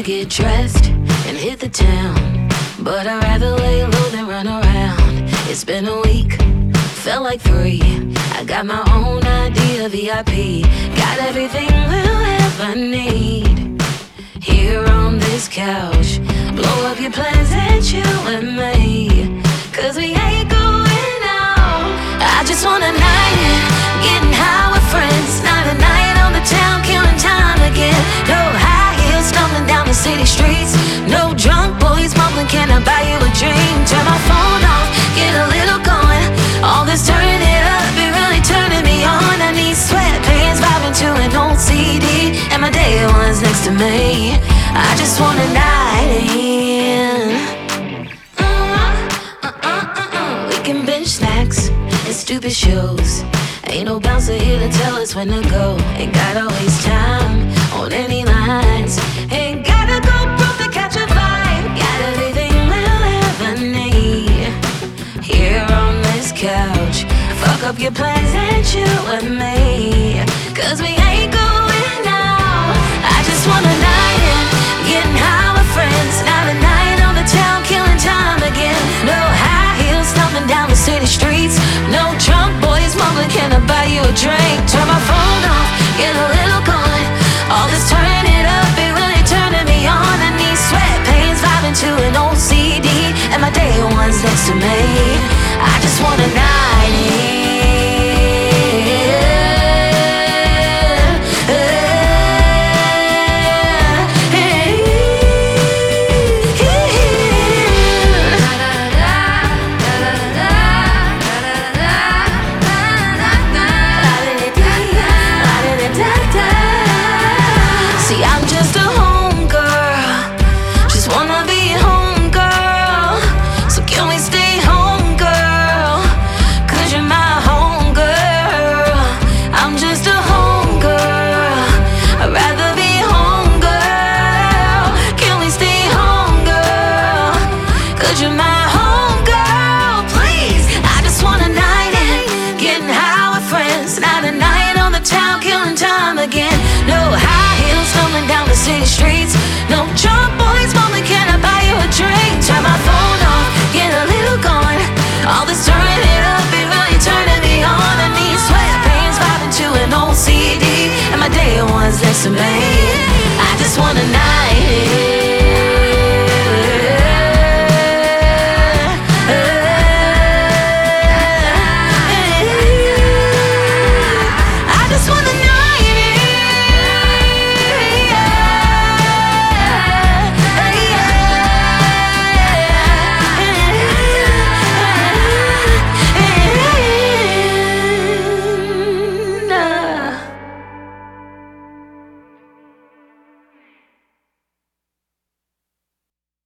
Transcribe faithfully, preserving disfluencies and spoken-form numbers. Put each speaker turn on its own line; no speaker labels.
get dressed and hit the town, but I'd rather lay low than run around. It's been a week, felt like three. I got my own idea, V I P. Got everything we'll ever need here on this couch. Blow up your plans and chill with me, cause we ain't going out. I just want a night in, getting high with friends. Not a night on the town, killing time again. No high heels, stumbling down the city streets. No drunk boys mumbling, can I buy you a drink? Turn my phone off, get a little going. All this turn it up, it really turning me on. I need sweatpants, vibing to an old C D, and my day one's next to me. I just want a night in. uh, uh, uh, uh, uh. We can binge snacks and stupid shows. Ain't no bouncer here to tell us when to go. Ain't gotta waste time on any lines. Ain't gotta go broke to catch a vibe. Got everything we'll ever need here on this couch. Fuck up your plans and chill with me, cause we ain't going out. I just want a night in, getting high with friends. Not a night on the town, killing time again. No high heels, stumbling down the city streets. No drunk boys mumbling, can I buy you a drink? Turn my phone off, get a little going. All this turn it up, it really turning me on. I need sweatpants, vibing to an old C D, and my day one's next to me. I just want a night in. Again, no high heels, stumbling down the city streets. No jump